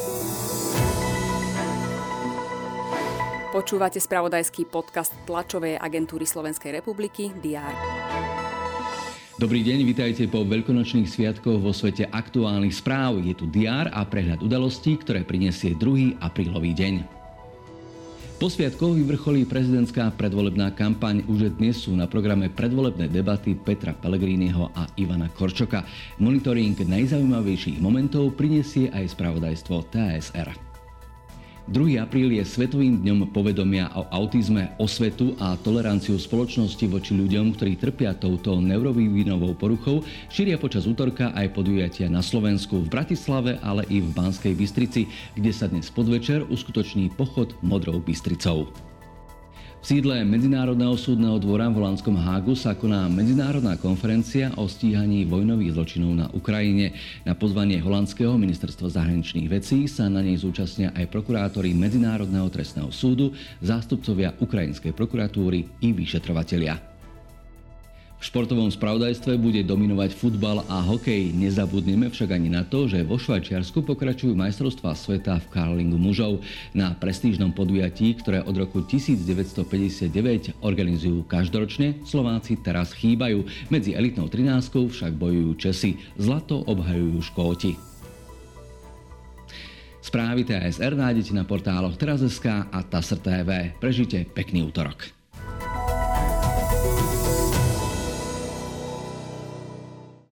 Počúvate spravodajský podcast tlačovej agentúry Slovenskej republiky DR. Dobrý deň, vitajte po veľkonočných sviatkoch vo svete aktuálnych správ. Je tu DR a prehľad udalostí, ktoré prinesie 2. aprílový deň. Po sviatkoch vyvrcholí prezidentská predvolebná kampaň. Už dnes sú na programe predvolebné debaty Petra Pellegriniho a Ivana Korčoka. Monitoring najzaujímavejších momentov prinesie aj spravodajstvo TASR. 2. apríl je Svetovým dňom povedomia o autizme, osvetu a toleranciu spoločnosti voči ľuďom, ktorí trpia touto neurovývinovou poruchou. Šíria počas útorka aj podujatia na Slovensku, v Bratislave, ale i v Banskej Bystrici, kde sa dnes podvečer uskutoční pochod Modrou Bystricou. V sídle Medzinárodného súdneho dvora v holandskom Hágu sa koná medzinárodná konferencia o stíhaní vojnových zločinov na Ukrajine. Na pozvanie holandského ministerstva zahraničných vecí sa na nej zúčastnia aj prokurátori Medzinárodného trestného súdu, zástupcovia ukrajinskej prokuratúry i vyšetrovatelia. V športovom spravodajstve bude dominovať futbal a hokej. Nezabudneme však ani na to, že vo Švajčiarsku pokračujú majstrovstvá sveta v curlingu mužov. Na prestížnom podujatí, ktoré od roku 1959 organizujú každoročne, Slováci teraz chýbajú. Medzi elitnou 13 však bojujú Česi. Zlato obhajujú Škóti. Správy TASR nájdete na portáloch teraz.sk a TASR TV. Prežite pekný útorok.